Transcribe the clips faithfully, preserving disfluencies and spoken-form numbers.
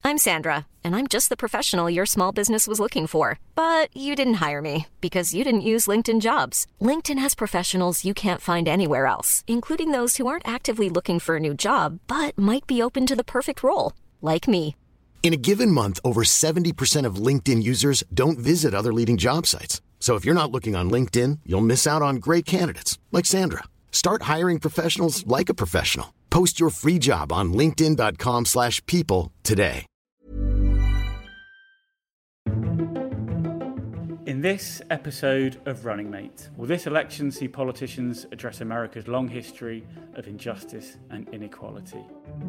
I'm Sandra, and I'm just the professional your small business was looking for. But you didn't hire me because you didn't use LinkedIn Jobs. LinkedIn has professionals you can't find anywhere else, including those who aren't actively looking for a new job, but might be open to the perfect role, like me. In a given month, over seventy percent of LinkedIn users don't visit other leading job sites. So if you're not looking on LinkedIn, you'll miss out on great candidates like Sandra. Start hiring professionals like a professional. Post your free job on linkedin dot com slash people today. In this episode of Running Mate, will this election see politicians address America's long history of injustice and inequality?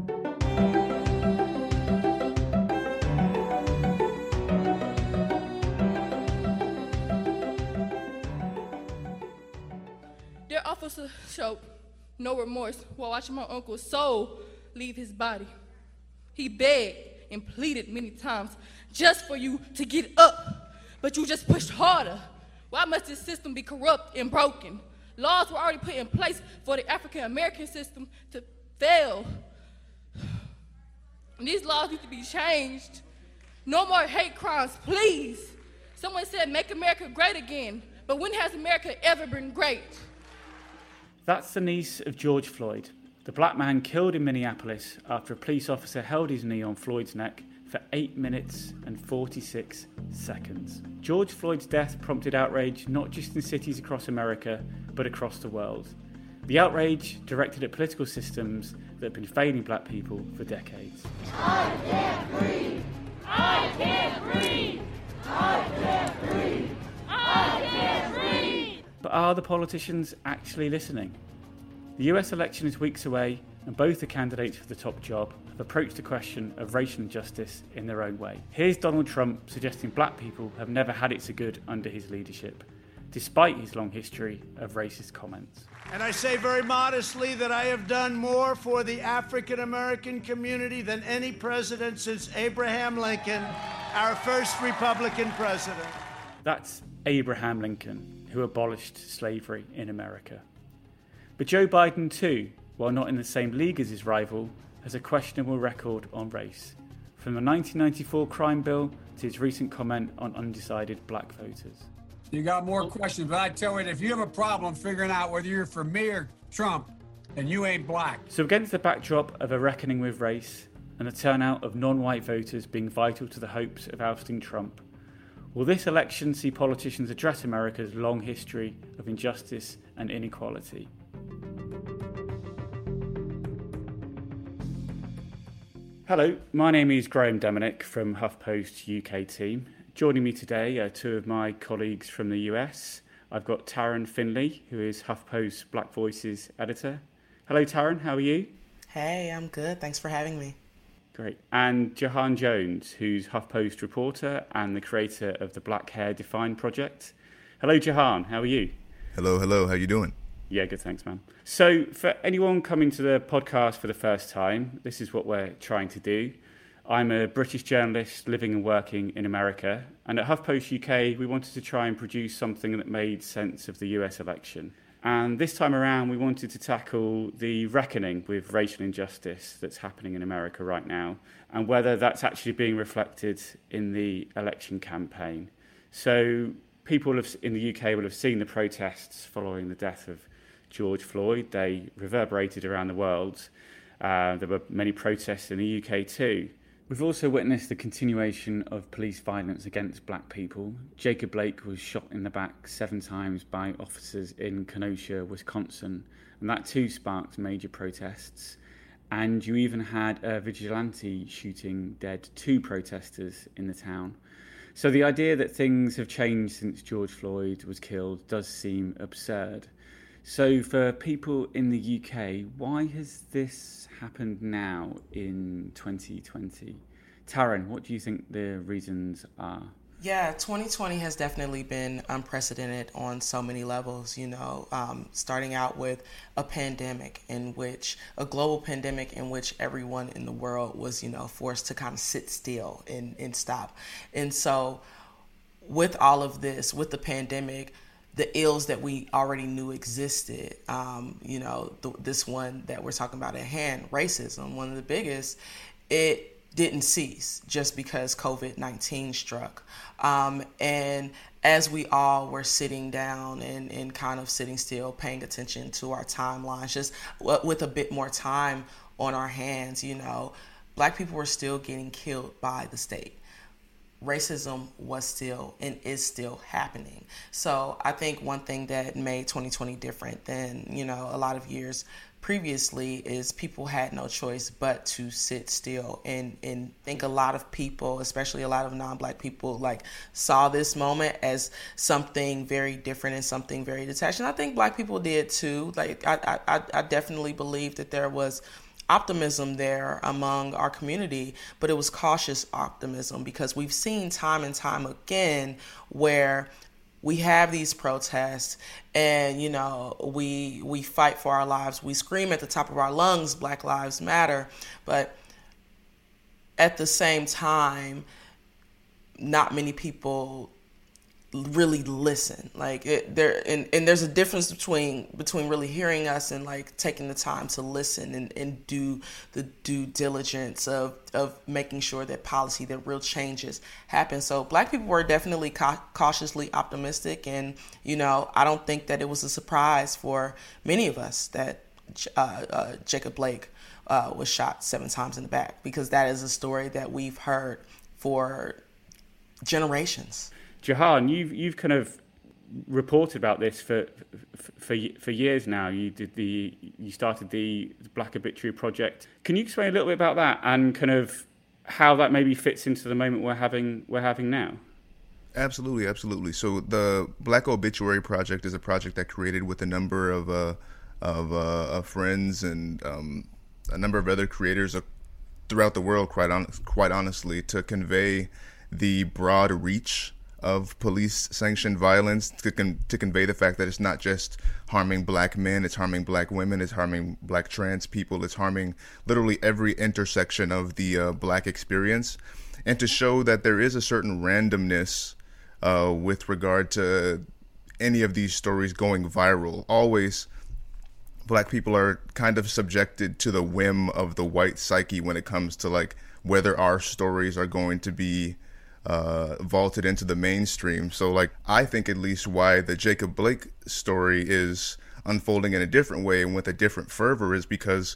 Their officer showed no remorse while watching my uncle's soul leave his body. He begged and pleaded many times just for you to get up, but you just pushed harder. Why must this system be corrupt and broken? Laws were already put in place for the African American system to fail. And these laws need to be changed. No more hate crimes, please. Someone said make America great again, but when has America ever been great? That's the niece of George Floyd, the black man killed in Minneapolis after a police officer held his knee on Floyd's neck for eight minutes and forty-six seconds. George Floyd's death prompted outrage not just in cities across America, but across the world. The outrage directed at political systems that have been failing black people for decades. I can't breathe! I can't breathe! I can't breathe! I can't breathe! But are the politicians actually listening? The U S election is weeks away, and both the candidates for the top job have approached the question of racial injustice in their own way. Here's Donald Trump suggesting black people have never had it so good under his leadership, despite his long history of racist comments. And I say very modestly that I have done more for the African American community than any president since Abraham Lincoln, our first Republican president. That's Abraham Lincoln, who abolished slavery in America. But Joe Biden too, while not in the same league as his rival, has a questionable record on race, from the nineteen ninety-four crime bill to his recent comment on undecided black voters. You got more questions, but I tell you, if you have a problem figuring out whether you're for me or Trump, then you ain't black. So against the backdrop of a reckoning with race and the turnout of non-white voters being vital to the hopes of ousting Trump, will this election see politicians address America's long history of injustice and inequality? Hello, my name is Graham Dominic from HuffPost U K team. Joining me today are two of my colleagues from the U S. I've got Taryn Finley, who is HuffPost Black Voices editor. Hello, Taryn, how are you? Hey, I'm good. Thanks for having me. Great. And Jahan Jones, who's HuffPost reporter and the creator of the Black Hair Defined project. Hello, Jahan. How are you? Hello, hello. How you doing? Yeah, good. Thanks, man. So for anyone coming to the podcast for the first time, this is what we're trying to do. I'm a British journalist living and working in America. And at HuffPost U K, we wanted to try and produce something that made sense of the U S election. And this time around, we wanted to tackle the reckoning with racial injustice that's happening in America right now, and whether that's actually being reflected in the election campaign. So people have, in the U K will have seen the protests following the death of George Floyd. They reverberated around the world. Uh, there were many protests in the U K too. We've also witnessed the continuation of police violence against black people. Jacob Blake was shot in the back seven times by officers in Kenosha, Wisconsin, and that too sparked major protests. And you even had a vigilante shooting dead two protesters in the town. So the idea that things have changed since George Floyd was killed does seem absurd. So for people in the U K, why has this happened now in twenty twenty? Taryn, what do you think the reasons are? Yeah, twenty twenty has definitely been unprecedented on so many levels, you know, um, starting out with a pandemic in which, a global pandemic in which everyone in the world was, you know, forced to kind of sit still and, and stop. And so with all of this, with the pandemic, the ills that we already knew existed, um, you know, th- this one that we're talking about at hand, racism, one of the biggest, it didn't cease just because covid nineteen struck. Um, and as we all were sitting down and, and kind of sitting still, paying attention to our timelines, just with a bit more time on our hands, you know, Black people were still getting killed by the state. Racism was still and is still happening. So I think one thing that made twenty twenty different than, you know, a lot of years previously is people had no choice but to sit still, and and think a lot of people, especially a lot of non-Black people, like saw this moment as something very different and something very detached. And I think Black people did too. Like I I, I definitely believe that there was optimism there among our community, but it was cautious optimism, because we've seen time and time again where we have these protests and, you know, we we fight for our lives. We scream at the top of our lungs, Black Lives Matter. But at the same time, not many people really listen. Like it, there, and, and there's a difference between between really hearing us and like taking the time to listen and, and do the due diligence of of making sure that policy, that real changes happen. So Black people were definitely ca- cautiously optimistic, and you know, I don't think that it was a surprise for many of us that uh, uh, Jacob Blake uh, was shot seven times in the back, because that is a story that we've heard for generations. Jahan, you've you've kind of reported about this for for for years now. You did the you started the Black Obituary Project. Can you explain a little bit about that and kind of how that maybe fits into the moment we're having we're having now? Absolutely, absolutely. So the Black Obituary Project is a project that created with a number of uh, of, uh, of friends and um, a number of other creators throughout the world. Quite on, quite honestly, to convey the broad reach of police-sanctioned violence, to con- to convey the fact that it's not just harming Black men, it's harming Black women, it's harming Black trans people, it's harming literally every intersection of the uh, Black experience, and to show that there is a certain randomness uh, with regard to any of these stories going viral. Always, Black people are kind of subjected to the whim of the white psyche when it comes to like whether our stories are going to be uh, vaulted into the mainstream. So like, I think at least why the Jacob Blake story is unfolding in a different way and with a different fervor is because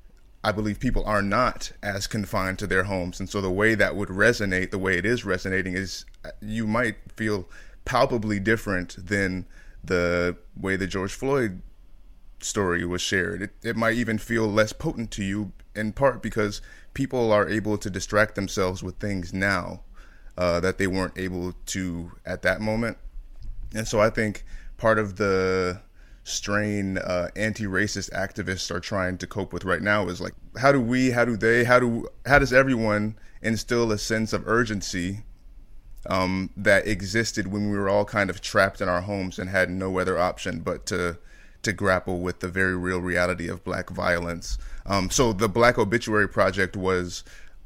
I believe people are not as confined to their homes. And so the way that would resonate, the way it is resonating, is you might feel palpably different than the way the George Floyd story was shared. It, it might even feel less potent to you, in part because people are able to distract themselves with things now uh, that they weren't able to at that moment. And so I think part of the strain uh, anti-racist activists are trying to cope with right now is like, how do we, how do they, how do, how does everyone instill a sense of urgency um, that existed when we were all kind of trapped in our homes and had no other option but to to grapple with the very real reality of Black violence. Um, so the Black Obituary Project was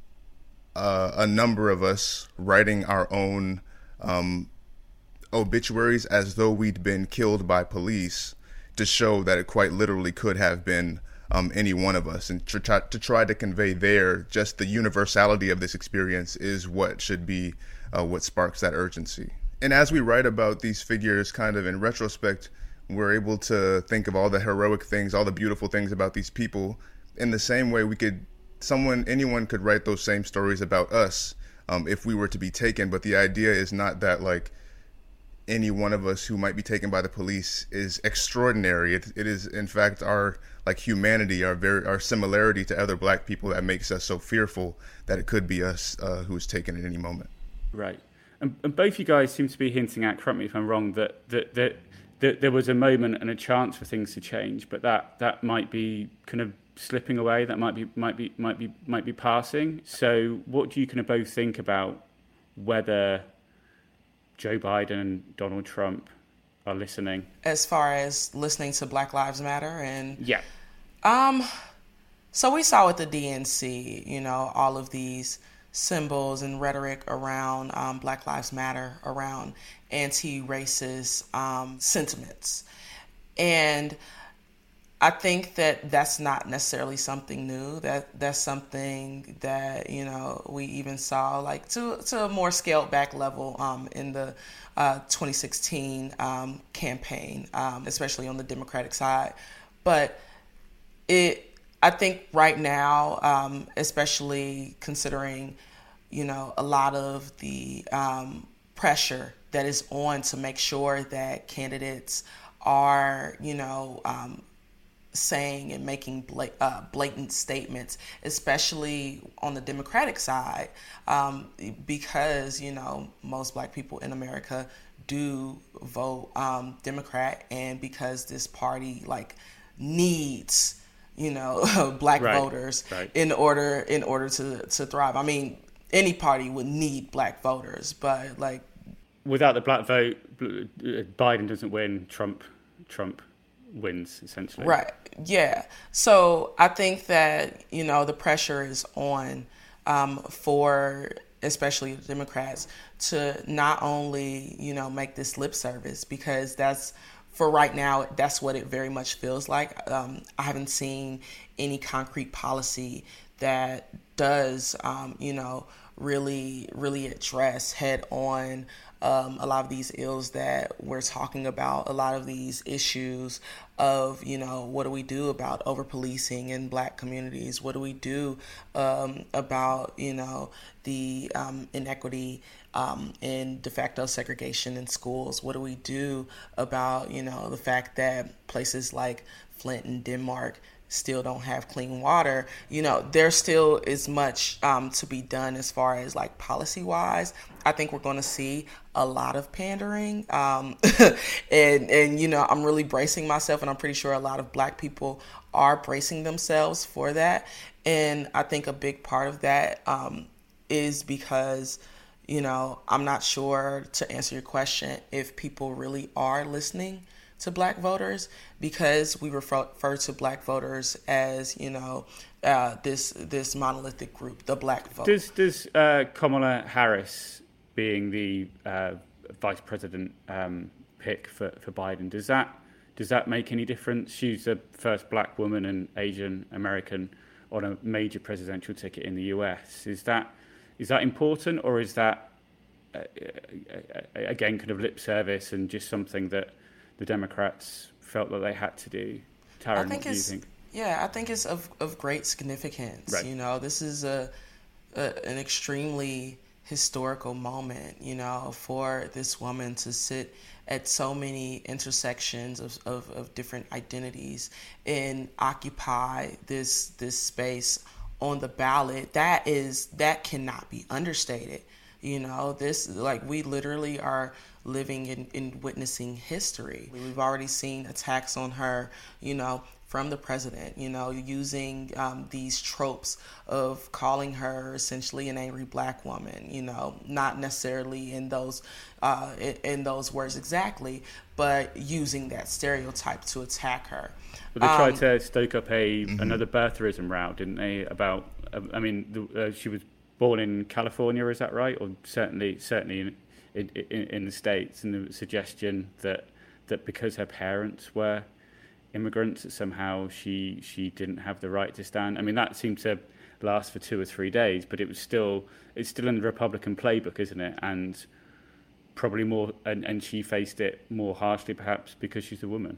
uh, a number of us writing our own um, obituaries as though we'd been killed by police, to show that it quite literally could have been um, any one of us. And to try, to try to convey there just the universality of this experience is what should be uh, what sparks that urgency. And as we write about these figures kind of in retrospect, we're able to think of all the heroic things, all the beautiful things about these people. In the same way, we could, someone, anyone could write those same stories about us um, if we were to be taken. But the idea is not that like any one of us who might be taken by the police is extraordinary. It, it is, in fact, our like humanity, our very our similarity to other Black people that makes us so fearful that it could be us uh, who's taken at any moment. Right, and, and both you guys seem to be hinting at, correct me if I'm wrong, that that that. that there was a moment and a chance for things to change, but that that might be kind of slipping away. That might be might be might be might be passing. So, what do you kind of both think about whether Joe Biden and Donald Trump are listening? As far as listening to Black Lives Matter and yeah, um, so we saw with the D N C, you know, all of these symbols and rhetoric around um, Black Lives Matter, around anti-racist um, sentiments. And I think that that's not necessarily something new. That that's something that, you know, we even saw like to to a more scaled back level um, in the uh, twenty sixteen um, campaign, um, especially on the Democratic side. But it, I think right now, um, especially considering, you know, a lot of the um, pressure that is on to make sure that candidates are, you know, um, saying and making bla- uh, blatant statements, especially on the Democratic side, um, because, you know, most Black people in America do vote um, Democrat, and because this party like needs, you know, Black right, voters right. in order in order to to thrive. I mean, any party would need Black voters, but like without the Black vote, Biden doesn't win. Trump, Trump. wins, essentially. Right. Yeah. So I think that, you know, the pressure is on um, for especially the Democrats to not only, you know, make this lip service, because that's, for right now, that's what it very much feels like. Um, I haven't seen any concrete policy that does, um, you know, really, really address head on Um, a lot of these ills that we're talking about, a lot of these issues of, you know, what do we do about over-policing in Black communities? What do we do um, about, you know, the um, inequity um, in de facto segregation in schools? What do we do about, you know, the fact that places like Flint and Denmark still don't have clean water? You know, there still is much um, to be done as far as like policy wise. I think we're going to see a lot of pandering. Um, and, and, you know, I'm really bracing myself, and I'm pretty sure a lot of Black people are bracing themselves for that. And I think a big part of that um, is because, you know, I'm not sure, to answer your question, if people really are listening to Black voters, because we refer, refer to Black voters as, you know, uh, this this monolithic group, the Black vote. Does does uh, Kamala Harris being the uh, vice president um, pick for, for Biden, does that does that make any difference? She's the first Black woman and Asian American on a major presidential ticket in the U S. Is that is that important, or is that uh, again kind of lip service and just something that the Democrats felt that they had to do? Taryn, what do you think? Yeah, I think it's of, of great significance. Right. You know, this is a, a an extremely historical moment, you know, for this woman to sit at so many intersections of, of, of different identities and occupy this this space on the ballot. That is that cannot be understated. You know, this, like, we literally are living in, in witnessing history. We've already seen attacks on her, you know, from the president, you know, using um, these tropes of calling her essentially an angry Black woman, you know, not necessarily in those uh, in, in those words exactly, but using that stereotype to attack her. But they tried um, to stoke up a mm-hmm. another birtherism route, didn't they? About, I mean, the, uh, she was born in California, is that right? Or certainly, certainly in in, in, in the States, and the suggestion that that because her parents were immigrants, that somehow she she didn't have the right to stand. I mean, that seemed to last for two or three days, but it was still it's still in the Republican playbook, isn't it? And probably more, and, and she faced it more harshly, perhaps because she's a woman.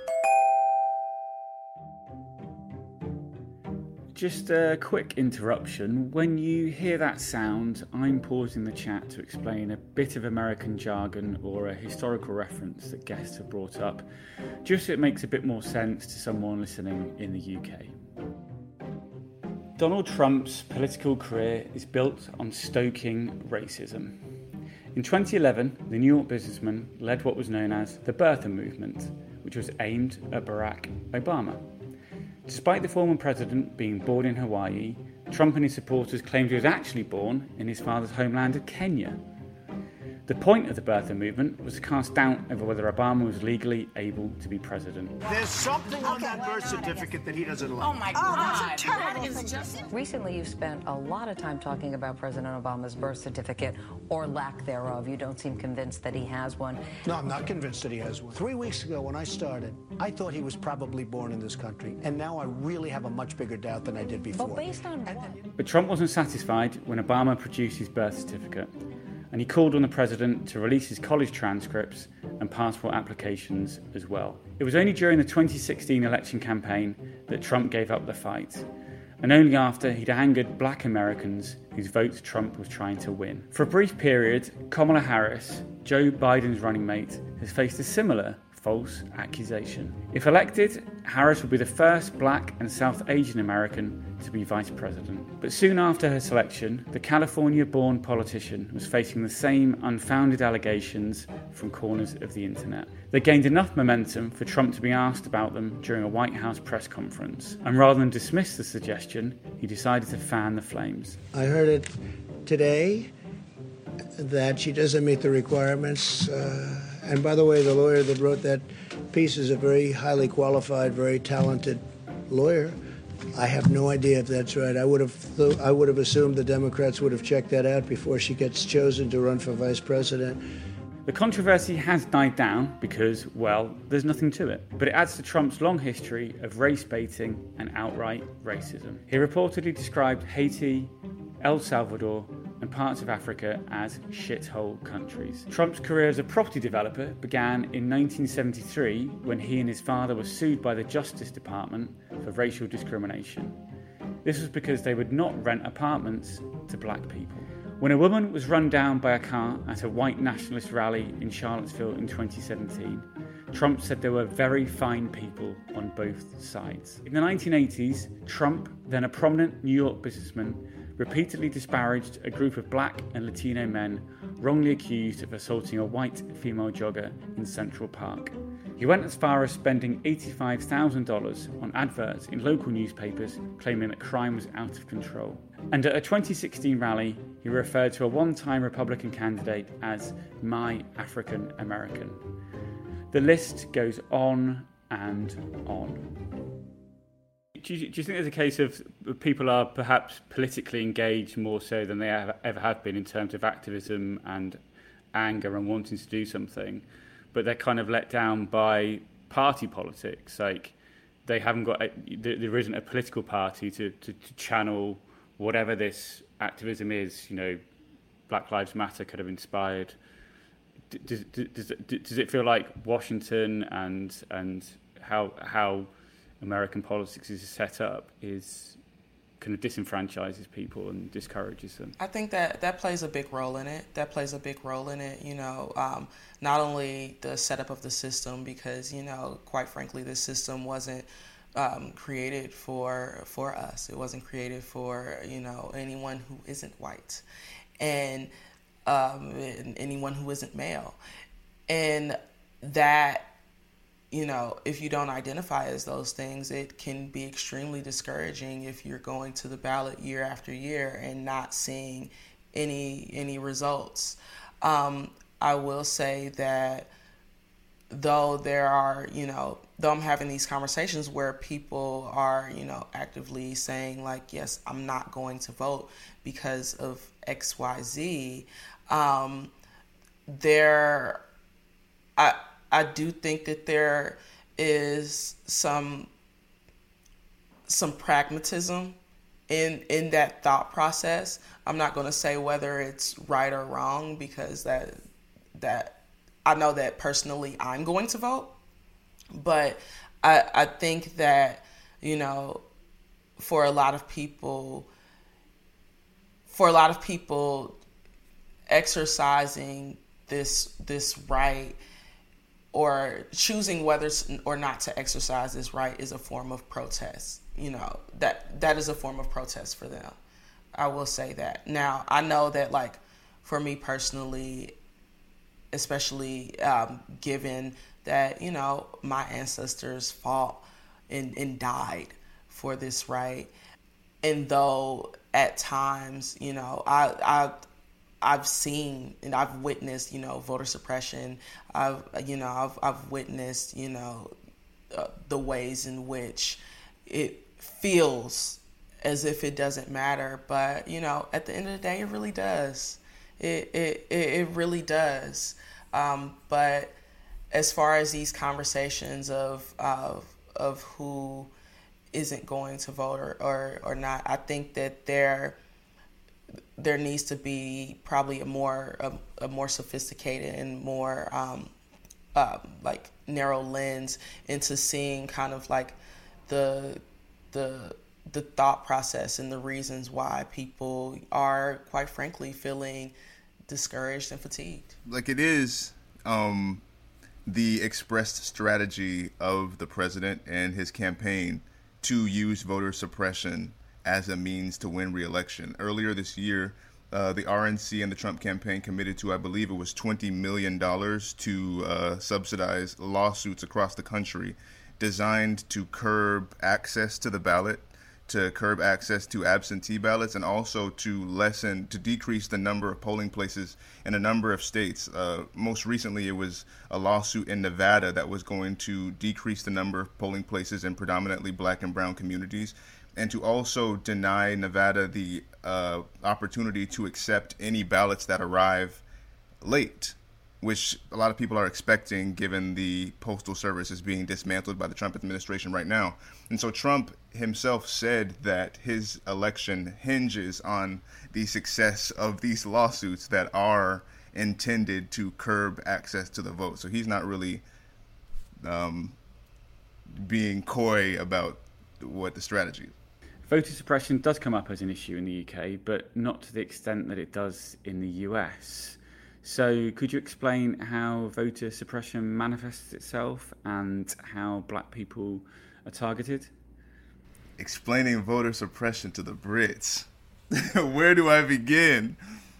Just a quick interruption. When you hear that sound, I'm pausing the chat to explain a bit of American jargon or a historical reference that guests have brought up, just so it makes a bit more sense to someone listening in the U K. Donald Trump's political career is built on stoking racism. In twenty eleven, the New York businessman led what was known as the Birther Movement, which was aimed at Barack Obama. Despite the former president being born in Hawaii, Trump and his supporters claimed he was actually born in his father's homeland of Kenya. The point of the birther movement was to cast doubt over whether Obama was legally able to be president. There's something on that birth certificate that he doesn't like. Oh my God. That's a terrible That is just... Recently, you've spent a lot of time talking about President Obama's birth certificate, or lack thereof. You don't seem convinced that he has one. No, I'm not convinced that he has one. Three weeks ago when I started, I thought he was probably born in this country, and now I really have a much bigger doubt than I did before. But based on what? But Trump wasn't satisfied when Obama produced his birth certificate, and he called on the president to release his college transcripts and passport applications as well. It was only during the twenty sixteen election campaign that Trump gave up the fight, and only after he'd angered black Americans whose votes Trump was trying to win. For a brief period, Kamala Harris, Joe Biden's running mate, has faced a similar false accusation. If elected, Harris would be the first black and South Asian American to be vice president. But soon after her selection, the California-born politician was facing the same unfounded allegations from corners of the internet. They gained enough momentum for Trump to be asked about them during a White House press conference, and rather than dismiss the suggestion, he decided to fan the flames. I heard it today that she doesn't meet the requirements. Uh, and by the way, the lawyer that wrote that piece is a very highly qualified, very talented lawyer. I have no idea if that's right. I would have th- I would have assumed the Democrats would have checked that out before she gets chosen to run for vice president. The controversy has died down because, well, there's nothing to it. But it adds to Trump's long history of race baiting and outright racism. He reportedly described Haiti, El Salvador, and parts of Africa as shithole countries. Trump's career as a property developer began in nineteen seventy-three when he and his father were sued by the Justice Department for racial discrimination. This was because they would not rent apartments to black people. When a woman was run down by a car at a white nationalist rally in Charlottesville in twenty seventeen, Trump said there were very fine people on both sides. In the nineteen eighties, Trump, then a prominent New York businessman, repeatedly disparaged a group of black and Latino men wrongly accused of assaulting a white female jogger in Central Park. He went as far as spending eighty-five thousand dollars on adverts in local newspapers claiming that crime was out of control. And at a twenty sixteen rally, he referred to a one-time Republican candidate as my African American. The list goes on and on. Do you, do you think there's a case of people are perhaps politically engaged more so than they ever, ever have been in terms of activism and anger and wanting to do something, but they're kind of let down by party politics? Like they haven't got, a, there isn't a political party to, to, to channel whatever this activism is. You know, Black Lives Matter could have inspired. Does, does, does it feel like Washington and and how how American politics is set up is kind of disenfranchises people and discourages them? I think that that plays a big role in it. That plays a big role in it. You know, um, not only the setup of the system, because, you know, quite frankly, this system wasn't um, created for for us. It wasn't created for, you know, anyone who isn't white and, um, and anyone who isn't male. And that, you know, if you don't identify as those things, it can be extremely discouraging if you're going to the ballot year after year and not seeing any any results. Um, I will say that though there are, you know, though I'm having these conversations where people are, you know, actively saying like, yes, I'm not going to vote because of X, Y, Z, um, there, I, I do think that there is some some pragmatism in in that thought process. I'm not going to say whether it's right or wrong, because that that I know that personally I'm going to vote, but I I think that, you know, for a lot of people for a lot of people exercising this this right, or choosing whether or not to exercise this right, is a form of protest. You know, that that is a form of protest for them. I will say that. Now, I know that, like, for me personally, especially um, given that, you know, my ancestors fought and, and died for this right, and though at times, you know, I, I I've seen and I've witnessed, you know, voter suppression. I've, you know, I've, I've witnessed, you know, uh, the ways in which it feels as if it doesn't matter. But, you know, at the end of the day, it really does. It, it, it really does. Um, but as far as these conversations of, of, of who isn't going to vote or, or, or not, I think that they're, there needs to be probably a more a, a more sophisticated and more um, uh, like narrow lens into seeing kind of like the the the thought process and the reasons why people are, quite frankly, feeling discouraged and fatigued. Like, it is um, the expressed strategy of the president and his campaign to use voter suppression as a means to win re-election. Earlier this year, uh, the R N C and the Trump campaign committed to, I believe it was twenty million dollars to uh, subsidize lawsuits across the country designed to curb access to the ballot, to curb access to absentee ballots, and also to lessen, to decrease the number of polling places in a number of states. Uh, most recently, it was a lawsuit in Nevada that was going to decrease the number of polling places in predominantly black and brown communities, and to also deny Nevada the uh, opportunity to accept any ballots that arrive late, which a lot of people are expecting given the Postal Service is being dismantled by the Trump administration right now. And so Trump himself said that his election hinges on the success of these lawsuits that are intended to curb access to the vote. So he's not really um, being coy about what the strategy is. Voter suppression does come up as an issue in the U K, but not to the extent that it does in the U S. So could you explain how voter suppression manifests itself and how black people are targeted? Explaining voter suppression to the Brits. Where do I begin?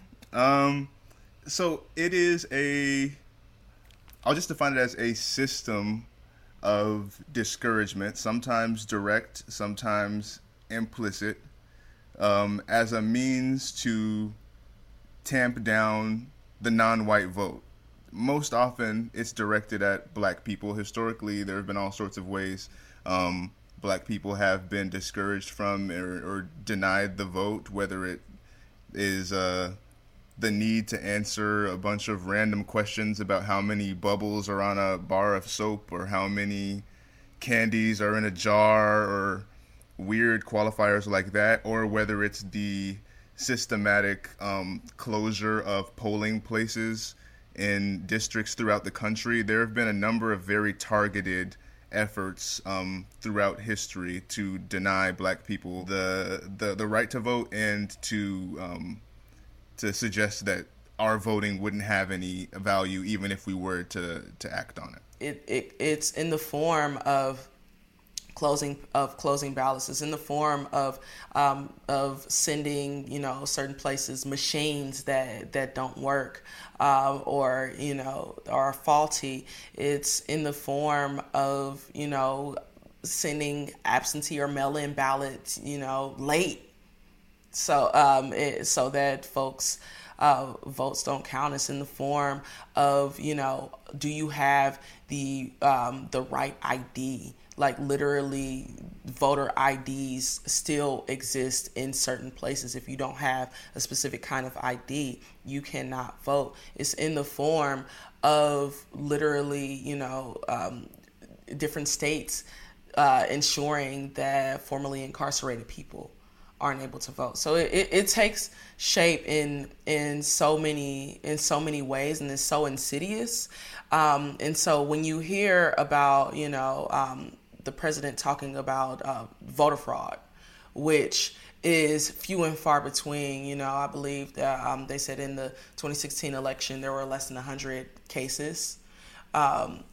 Um, so it is a, I'll just define it as a system of discouragement, sometimes direct, sometimes implicit, um, as a means to tamp down the non-white vote. Most often it's directed at black people. Historically, there have been all sorts of ways um, black people have been discouraged from or, or denied the vote, whether it is uh, the need to answer a bunch of random questions about how many bubbles are on a bar of soap or how many candies are in a jar or weird qualifiers like that, or whether it's the systematic um, closure of polling places in districts throughout the country. There have been a number of very targeted efforts um, throughout history to deny black people the the, the right to vote and to um, to suggest that our voting wouldn't have any value even if we were to, to act on it. It, it. It's in the form of closing of closing ballots. It's in the form of um, of sending, you know, certain places machines that that don't work um, or you know are faulty. It's in the form of, you know, sending absentee or mail-in ballots, you know, late, so um, it, so that folks. Uh, votes don't count. It's in the form of, you know, do you have the um, the right I D? Like, literally, voter I Ds still exist in certain places. If you don't have a specific kind of I D, you cannot vote. It's in the form of literally, you know, um, different states uh, ensuring that formerly incarcerated people aren't able to vote. So it, it, it takes shape in in so many in so many ways, and it's so insidious. Um, and so when you hear about, you know, um, the president talking about uh, voter fraud, which is few and far between, you know, I believe that um, they said in the twenty sixteen election there were less than one hundred cases. Um,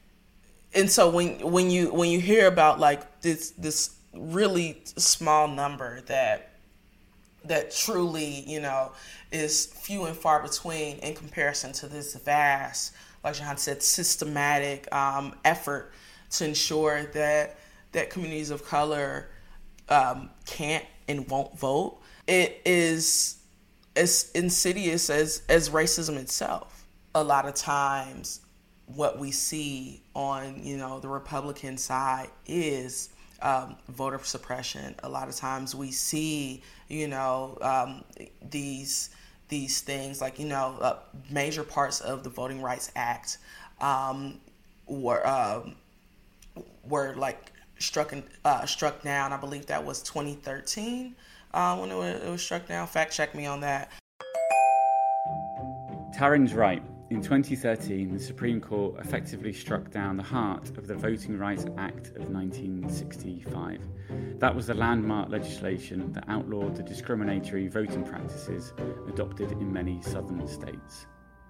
and so when when you when you hear about like this this really small number that that truly, you know, is few and far between in comparison to this vast, like Jahan said, systematic um, effort to ensure that that communities of color um, can't and won't vote, it is as insidious as, as racism itself. A lot of times what we see on, you know, the Republican side is um, voter suppression. A lot of times we see, you know, um, these these things like, you know, uh, major parts of the Voting Rights Act um, were um, were like struck in, uh, struck down. I believe that was twenty thirteen uh, when it was, it was struck down. Fact check me on that. Taryn's right. In twenty thirteen, the Supreme Court effectively struck down the heart of the Voting Rights Act of nineteen sixty-five. That was the landmark legislation that outlawed the discriminatory voting practices adopted in many southern states.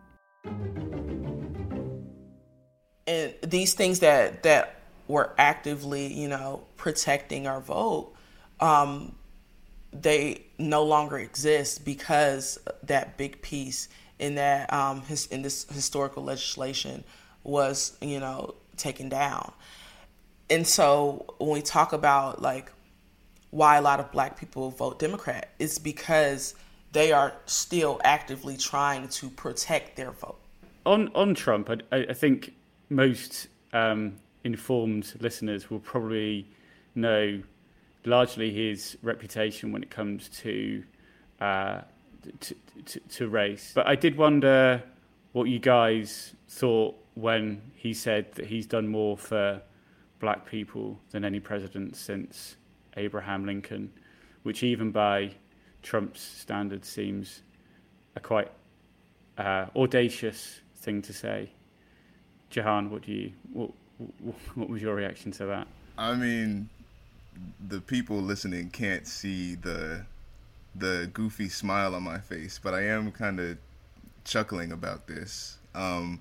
And these things that, that were actively, you know, protecting our vote, um, they no longer exist because that big piece in that um, his, in this historical legislation was, you know, taken down. And so when we talk about like why a lot of black people vote Democrat, it's because they are still actively trying to protect their vote. On on Trump, I, I think most um, informed listeners will probably know largely his reputation when it comes to, uh, to, to to race. But I did wonder what you guys thought when he said that he's done more for black people than any president since Abraham Lincoln, which even by Trump's standards seems a quite uh, audacious thing to say. Jahan, what do you what, what was your reaction to that? I mean, the people listening can't see the the goofy smile on my face, but I am kind of chuckling about this. Um,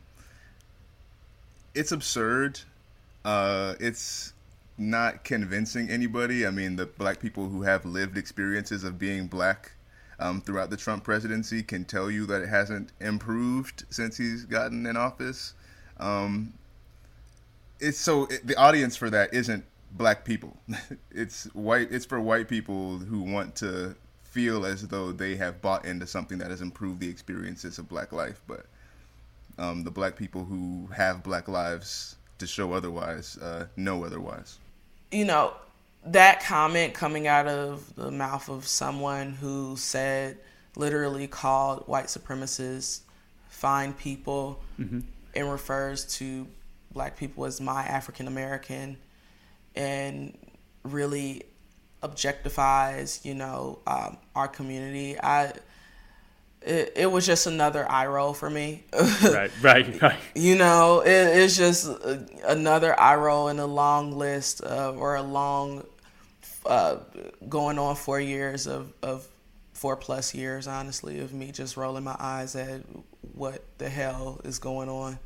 it's absurd. Uh, it's not convincing anybody. I mean, the black people who have lived experiences of being black um, throughout the Trump presidency can tell you that it hasn't improved since he's gotten in office. Um, it's so it, the audience for that isn't black people. It's white. It's for white people who want to feel as though they have bought into something that has improved the experiences of black life. But um, the black people who have black lives to show otherwise, uh, know otherwise. You know, that comment coming out of the mouth of someone who said, literally called white supremacists fine people, mm-hmm. and refers to black people as my African American, and really objectifies, you know, um, our community. I It, it was just another eye roll for me. Right, right, right. You know, it, it's just another eye roll in a long list of, or a long, uh, going on four years of, of four plus years, honestly, of me just rolling my eyes at what the hell is going on.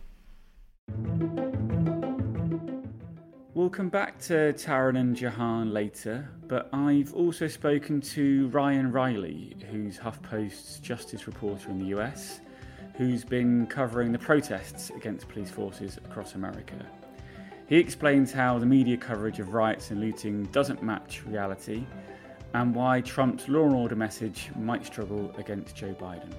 We'll come back to Taryn and Jahan later, but I've also spoken to Ryan Riley, who's HuffPost's justice reporter in the U S, who's been covering the protests against police forces across America. He explains how the media coverage of riots and looting doesn't match reality, and why Trump's law and order message might struggle against Joe Biden.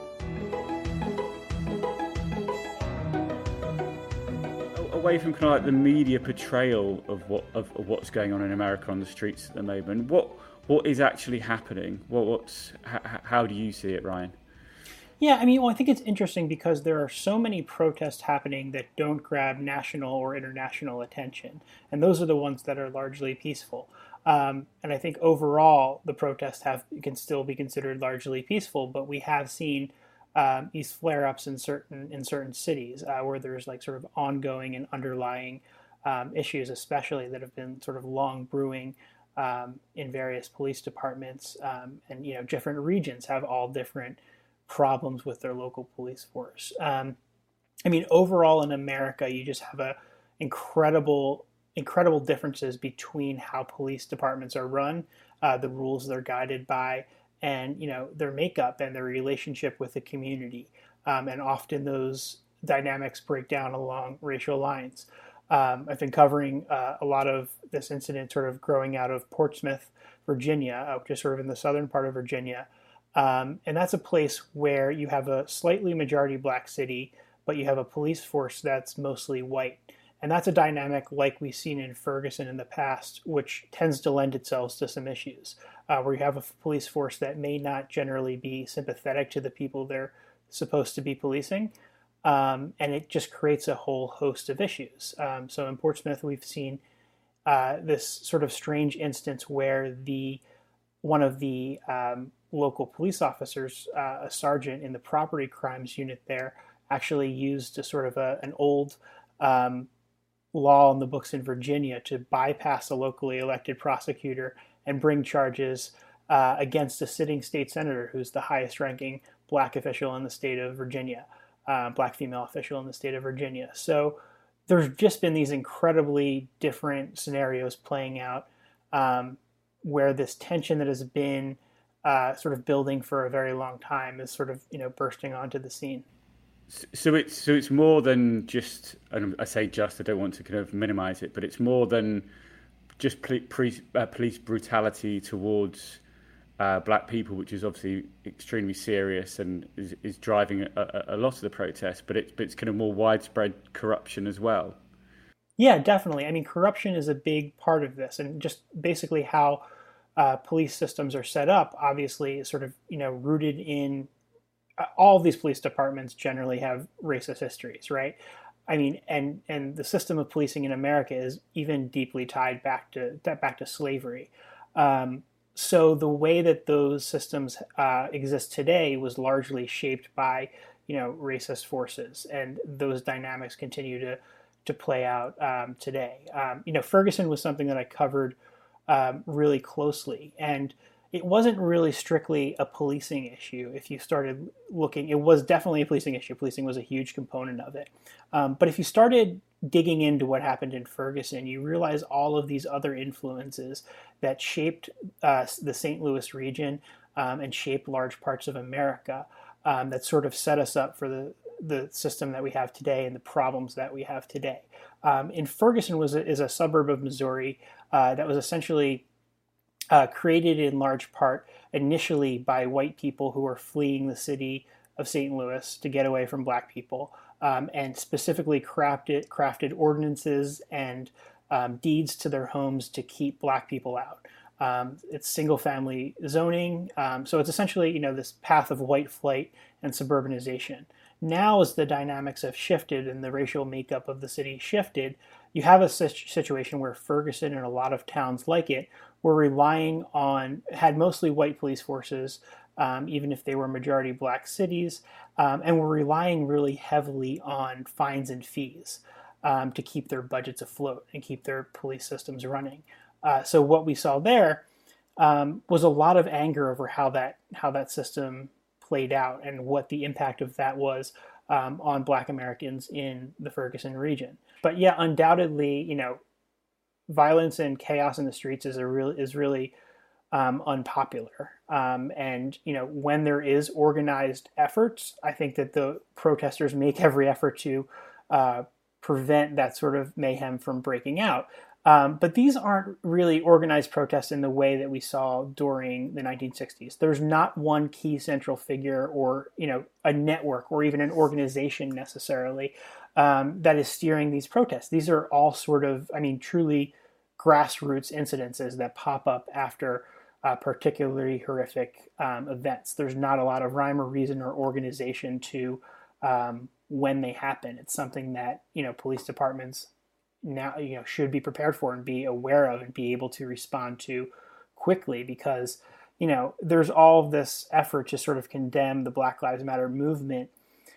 Away from kind of like the media portrayal of what of, of what's going on in America on the streets at the moment, what what is actually happening? What what's how, how do you see it, Ryan? Yeah, I mean, well, I think it's interesting because there are so many protests happening that don't grab national or international attention, and those are the ones that are largely peaceful. Um, and I think overall, the protests have can still be considered largely peaceful, but we have seen Um, these flare-ups in certain in certain cities uh, where there's like sort of ongoing and underlying um, issues, especially that have been sort of long brewing um, in various police departments, um, and you know different regions have all different problems with their local police force. Um, I mean, overall in America, you just have a incredible incredible differences between how police departments are run, uh, the rules they're guided by, and you know their makeup and their relationship with the community, um, and often those dynamics break down along racial lines. Um, I've been covering uh, a lot of this incident sort of growing out of Portsmouth, Virginia, uh, which is sort of in the southern part of Virginia, Um, and that's a place where you have a slightly majority black city, but you have a police force that's mostly white. And that's a dynamic like we've seen in Ferguson in the past, which tends to lend itself to some issues, uh, where you have a police force that may not generally be sympathetic to the people they're supposed to be policing. Um, and it just creates a whole host of issues. Um, so in Portsmouth, we've seen uh, this sort of strange instance where the one of the um, local police officers, uh, a sergeant in the property crimes unit there, actually used a sort of a, an old um, law in the books in Virginia to bypass a locally elected prosecutor and bring charges uh, against a sitting state senator who's the highest ranking black official in the state of Virginia, uh, black female official in the state of Virginia. So there's just been these incredibly different scenarios playing out um, where this tension that has been uh, sort of building for a very long time is sort of, you know, bursting onto the scene. So it's so it's more than just, and I say just, I don't want to kind of minimize it, but it's more than just pre, pre, uh, police brutality towards uh, black people, which is obviously extremely serious and is, is driving a, a, a lot of the protests, but it's, but it's kind of more widespread corruption as well. Yeah, definitely. I mean, corruption is a big part of this, and just basically how uh, police systems are set up, obviously, is sort of, you know, rooted in all of these police departments generally have racist histories, right? I mean, and and the system of policing in America is even deeply tied back to back to slavery. Um, so the way that those systems uh, exist today was largely shaped by, you know, racist forces, and those dynamics continue to to play out um, today. Um, you know, Ferguson was something that I covered um, really closely, and it wasn't really strictly a policing issue. If you started looking, it was definitely a policing issue. Policing was a huge component of it. Um, but if you started digging into what happened in Ferguson, you realize all of these other influences that shaped uh, the Saint Louis region um, and shaped large parts of America um, that sort of set us up for the, the system that we have today and the problems that we have today. Um, in Ferguson was a, is a suburb of Missouri uh, that was essentially Uh, created in large part initially by white people who were fleeing the city of Saint Louis to get away from black people, um, and specifically crafted crafted ordinances and um, deeds to their homes to keep black people out. Um, it's single family zoning, um, so it's essentially, you know, this path of white flight and suburbanization. Now, as the dynamics have shifted and the racial makeup of the city shifted, you have a situation where Ferguson and a lot of towns like it were relying on, had mostly white police forces, um, even if they were majority black cities, um, and were relying really heavily on fines and fees um, to keep their budgets afloat and keep their police systems running. Uh, so what we saw there um, was a lot of anger over how that how that system played out and what the impact of that was um, on black Americans in the Ferguson region. But yeah, undoubtedly, you know, violence and chaos in the streets is a real is really um, unpopular. Um, and you know, when there is organized efforts, I think that the protesters make every effort to uh, prevent that sort of mayhem from breaking out. Um, but these aren't really organized protests in the way that we saw during the nineteen sixties. There's not one key central figure or, you know, a network or even an organization necessarily um, that is steering these protests. These are all sort of, I mean, truly grassroots incidences that pop up after uh, particularly horrific um, events. There's not a lot of rhyme or reason or organization to um, when they happen. It's something that, you know, police departments now, you know, should be prepared for and be aware of and be able to respond to quickly, because, you know, there's all of this effort to sort of condemn the Black Lives Matter movement,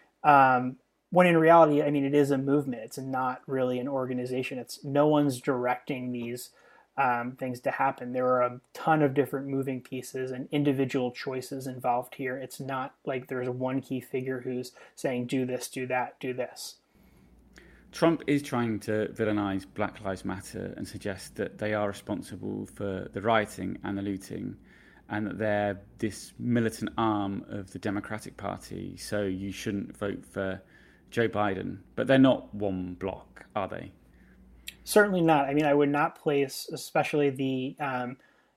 um, when in reality, I mean, it is a movement. It's not really an organization. It's no one's directing these um, things to happen. There are a ton of different moving pieces and individual choices involved here. It's not like there's one key figure who's saying, do this, do that, do this. Trump is trying to villainize Black Lives Matter and suggest that they are responsible for the rioting and the looting, and that they're this militant arm of the Democratic Party, so you shouldn't vote for Joe Biden. But they're not one block, are they? Certainly not. I mean, I would not place especially the, um, you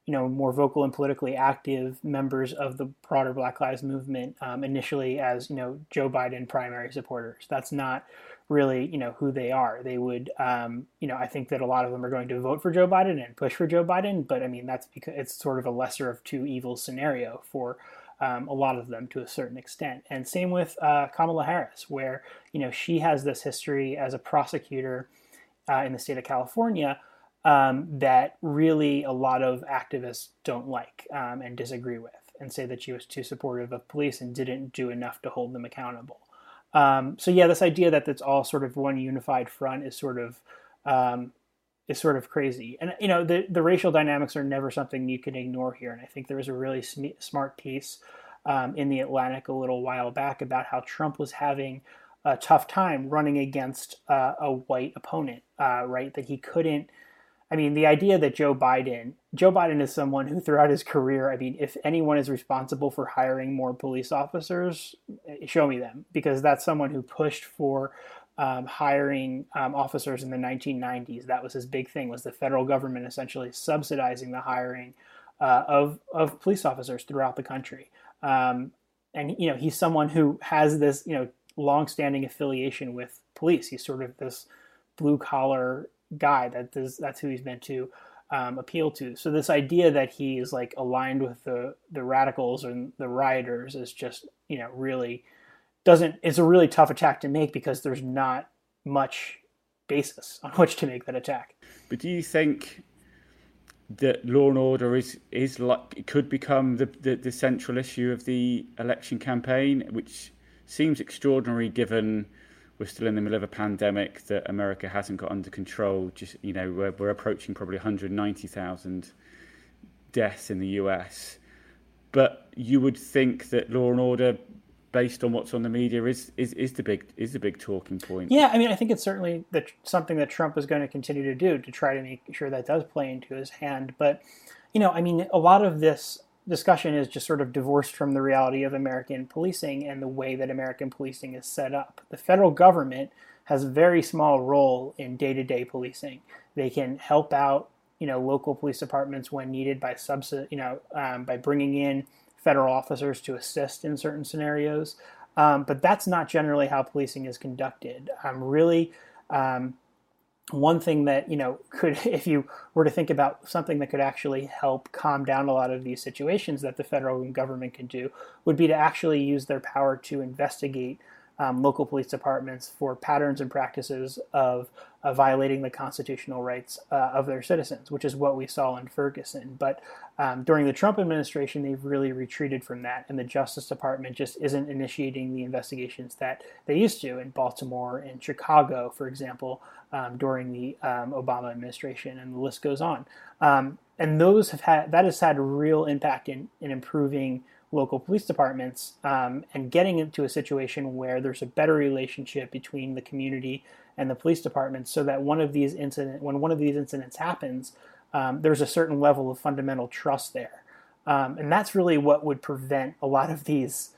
you know, more vocal and politically active members of the broader Black Lives Movement, um, initially as, you know, Joe Biden primary supporters. That's not really, you know, who they are. They would, um, you know, I think that a lot of them are going to vote for Joe Biden and push for Joe Biden, but I mean, that's because it's sort of a lesser of two evils scenario for um, a lot of them to a certain extent. And same with uh, Kamala Harris, where, you know, she has this history as a prosecutor uh, in the state of California um, that really a lot of activists don't like um, and disagree with, and say that she was too supportive of police and didn't do enough to hold them accountable. Um, so yeah, this idea that it's all sort of one unified front is sort of um, is sort of crazy. And you know, the the racial dynamics are never something you can ignore here. And I think there was a really sm- smart piece um, in the Atlantic a little while back about how Trump was having a tough time running against uh, a white opponent, uh, right? That he couldn't. I mean, the idea that Joe Biden, Joe Biden is someone who throughout his career, I mean, if anyone is responsible for hiring more police officers, show me them, because that's someone who pushed for um, hiring um, officers in the nineteen nineties. That was his big thing, was the federal government essentially subsidizing the hiring uh, of, of police officers throughout the country. Um, and, you know, he's someone who has this, you know, longstanding affiliation with police. He's sort of this blue collar guy that does, that's who he's meant to um, appeal to. So this idea that he is like aligned with the the radicals and the rioters is just, you know, really doesn't, it's a really tough attack to make because there's not much basis on which to make that attack. But do you think that law and order is is like, it could become the, the the central issue of the election campaign, which seems extraordinary given we're still in the middle of a pandemic that America hasn't got under control? Just, you know, we're, we're approaching probably one hundred ninety thousand deaths in the U S. But you would think that law and order, based on what's on the media, is is, is the big is the big talking point. Yeah, I mean, I think it's certainly that something that Trump is going to continue to do to try to make sure that does play into his hand. But, you know, I mean, a lot of this discussion is just sort of divorced from the reality of American policing and the way that American policing is set up. The federal government has a very small role in day-to-day policing. They can help out, you know, local police departments when needed by subs, you know, um, by bringing in federal officers to assist in certain scenarios. Um, but that's not generally how policing is conducted. Um, really, um, one thing that, you know, could, if you were to think about something that could actually help calm down a lot of these situations that the federal government can do, would be to actually use their power to investigate um, local police departments for patterns and practices of uh, violating the constitutional rights uh, of their citizens, which is what we saw in Ferguson. But um, during the Trump administration, they've really retreated from that, and the Justice Department just isn't initiating the investigations that they used to in Baltimore and Chicago, for example, um, during the um, Obama administration, and the list goes on. Um, and those have had that has had a real impact in, in improving local police departments um, and getting into a situation where there's a better relationship between the community and the police department, so that one of these incident when one of these incidents happens, um, there's a certain level of fundamental trust there, um, and that's really what would prevent a lot of these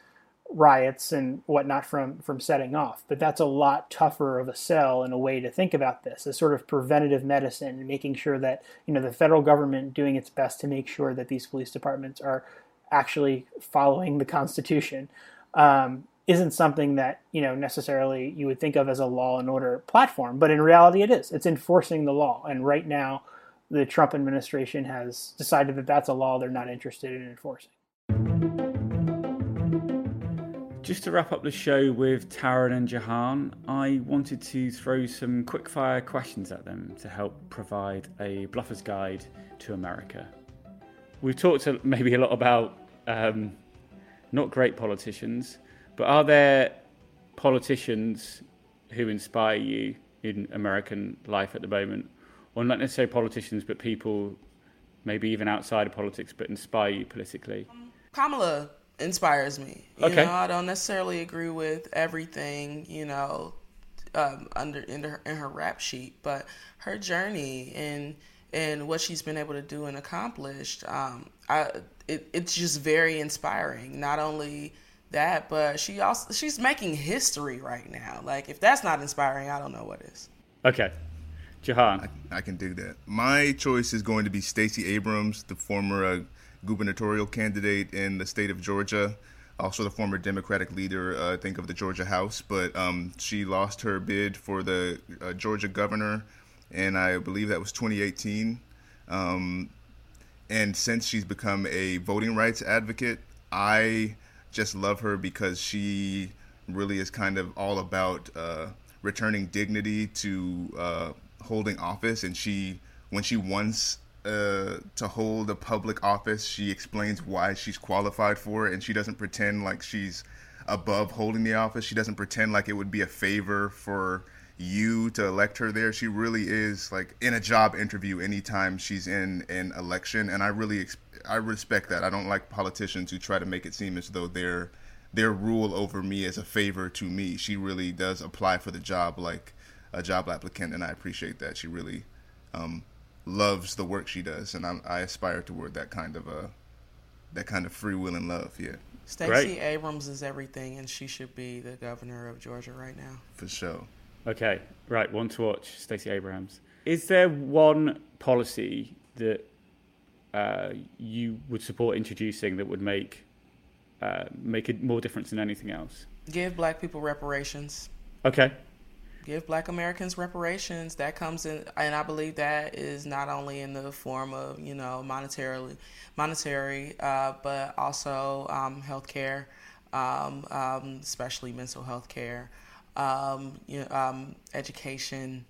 riots and whatnot from from setting off. But that's a lot tougher of a sell and a way to think about this as sort of preventative medicine, and making sure that, you know, the federal government doing its best to make sure that these police departments are actually following the Constitution um, isn't something that, you know, necessarily you would think of as a law and order platform, but in reality it is. It's enforcing the law, and right now the Trump administration has decided that that's a law they're not interested in enforcing. Just to wrap up the show with Taran and Jahan, I wanted to throw some quick-fire questions at them to help provide a bluffer's guide to America. We've talked maybe a lot about um, not great politicians, but are there politicians who inspire you in American life at the moment? Or not necessarily politicians, but people maybe even outside of politics, but inspire you politically? Kamala inspires me. You okay. know, I don't necessarily agree with everything, you know, um, under in her, in her rap sheet, but her journey and and what she's been able to do and accomplished, um, I, it, it's just very inspiring. Not only that, but she also she's making history right now. Like, if that's not inspiring, I don't know what is. Okay. Jahan? I, I can dig that. My choice is going to be Stacey Abrams, the former uh, gubernatorial candidate in the state of Georgia, also the former Democratic leader, uh, I think, of the Georgia House. But um, she lost her bid for the uh, Georgia governor, and I believe that was twenty eighteen. Um, and since she's become a voting rights advocate, I just love her because she really is kind of all about uh, returning dignity to uh, holding office. And she, when she wants uh, to hold a public office, she explains why she's qualified for it, and she doesn't pretend like she's above holding the office. She doesn't pretend like it would be a favor for you to elect her there. She really is like in a job interview anytime she's in an election, and I really I respect that. I don't like politicians who try to make it seem as though their their rule over me is a favor to me. She really does apply for the job like a job applicant, and I appreciate that. She really um, loves the work she does, and I, I aspire toward that kind of a that kind of free will and love. Yeah. Stacey Abrams is everything, and she should be the governor of Georgia right now. For sure. Okay, right, one to watch, Stacey Abrams. Is there one policy that uh, you would support introducing that would make uh, make it more difference than anything else? Give black people reparations. Okay. Give black Americans reparations. That comes in, and I believe that is not only in the form of, you know, monetarily, monetary, uh, but also um, health care, um, um, especially mental health care. Um, you know, um, education.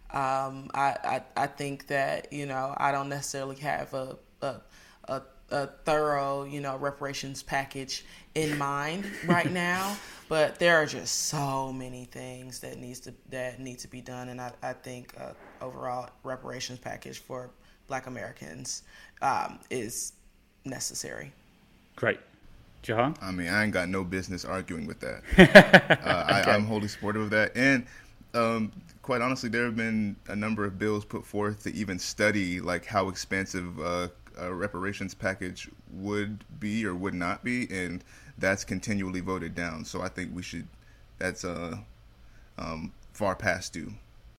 Um, I, I I think that, you know, I don't necessarily have a a, a a thorough, you know, reparations package in mind right now, but there are just so many things that needs to that need to be done, and I I think uh, overall reparations package for Black Americans um, is necessary. Great. Jahan? I mean, I ain't got no business arguing with that. uh, I, okay. I'm wholly supportive of that. And um, quite honestly, there have been a number of bills put forth to even study like how expansive uh, a reparations package would be or would not be, and that's continually voted down. So I think we should, that's uh, um, far past due.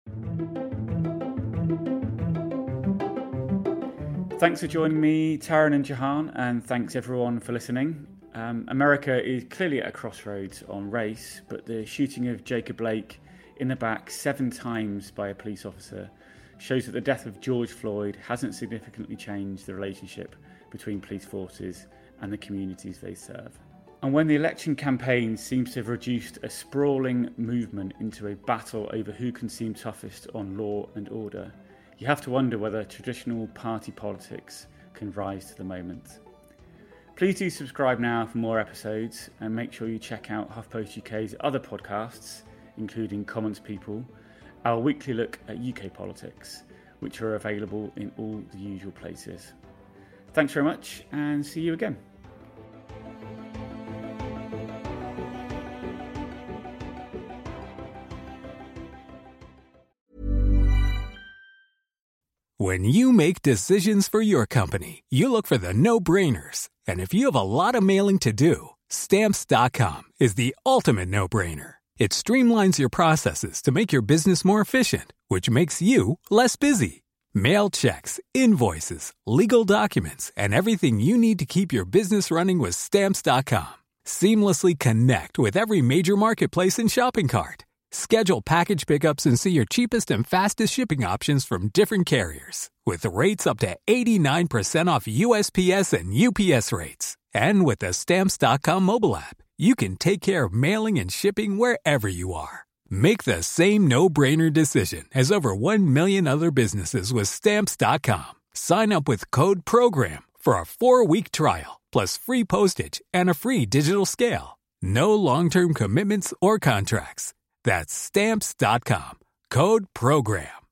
Thanks for joining me, Taran and Jahan, and thanks everyone for listening. Um, America is clearly at a crossroads on race, but the shooting of Jacob Blake in the back seven times by a police officer shows that the death of George Floyd hasn't significantly changed the relationship between police forces and the communities they serve. And when the election campaign seems to have reduced a sprawling movement into a battle over who can seem toughest on law and order, you have to wonder whether traditional party politics can rise to the moment. Please do subscribe now for more episodes, and make sure you check out HuffPost U K's other podcasts, including Commons People, our weekly look at U K politics, which are available in all the usual places. Thanks very much, and see you again. When you make decisions for your company, you look for the no-brainers. And if you have a lot of mailing to do, Stamps dot com is the ultimate no-brainer. It streamlines your processes to make your business more efficient, which makes you less busy. Mail checks, invoices, legal documents, and everything you need to keep your business running with Stamps dot com. Seamlessly connect with every major marketplace and shopping cart. Schedule package pickups and see your cheapest and fastest shipping options from different carriers, with rates up to eighty-nine percent off U S P S and U P S rates. And with the Stamps dot com mobile app, you can take care of mailing and shipping wherever you are. Make the same no-brainer decision as over one million other businesses with Stamps dot com. Sign up with code PROGRAM for a four-week trial, plus free postage and a free digital scale. No long-term commitments or contracts. That's Stamps dot com. Code PROGRAM.